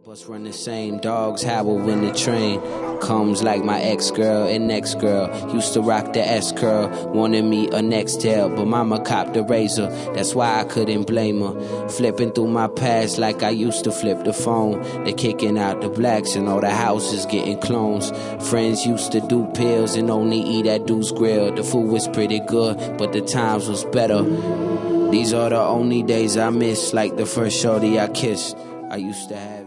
us run the same, dogs howl when the train comes, like my ex-girl and next girl. Used to rock the S-curl, wanted me a Nextel, but mama copped the Razor, that's why I couldn't blame her. Flipping through my past like I used to flip the phone. They kicking out the blacks and all the houses getting clones. Friends used to do pills and only eat at Deuce Grill. The food was pretty good, but the times was better. These are the only days I miss, like the first shorty I kissed. I used to have